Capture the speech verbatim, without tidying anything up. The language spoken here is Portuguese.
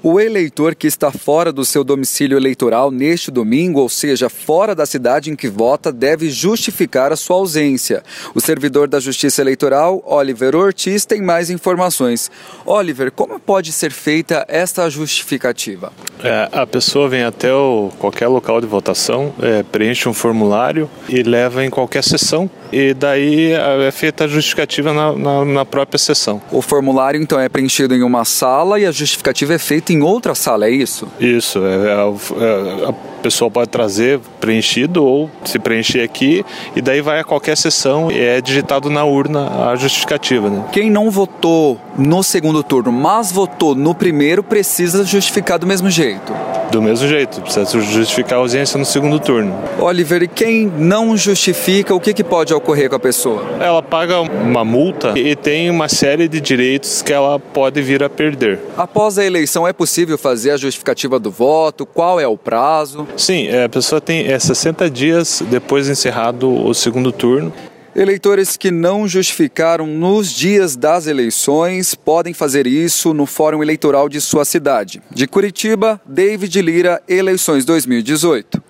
O eleitor que está fora do seu domicílio eleitoral neste domingo, ou seja, fora da cidade em que vota, deve justificar a sua ausência. O servidor da Justiça Eleitoral, Oliver Ortiz, tem mais informações. Oliver, como pode ser feita esta justificativa? É, a pessoa vem até o, qualquer local de votação, é, preenche um formulário e leva em qualquer sessão, e daí é feita a justificativa na, na, na própria sessão. O formulário, então, é preenchido em uma sala e a justificativa é feita em outra sala, é isso? Isso, é, é, a pessoa pode trazer preenchido ou se preencher aqui, e daí vai a qualquer sessão e é digitado na urna a justificativa, né? Quem não votou no segundo turno, mas votou no primeiro, precisa justificar do mesmo jeito? Do mesmo jeito, precisa justificar a ausência no segundo turno. Oliver, e quem não justifica, o que, que pode ocorrer com a pessoa? Ela paga uma multa e tem uma série de direitos que ela pode vir a perder. Após a eleição, é possível fazer a justificativa do voto? Qual é o prazo? Sim, a pessoa tem é, sessenta dias depois de encerrado o segundo turno. Eleitores que não justificaram nos dias das eleições podem fazer isso no Fórum Eleitoral de sua cidade. De Curitiba, David Lira, Eleições dois mil e dezoito.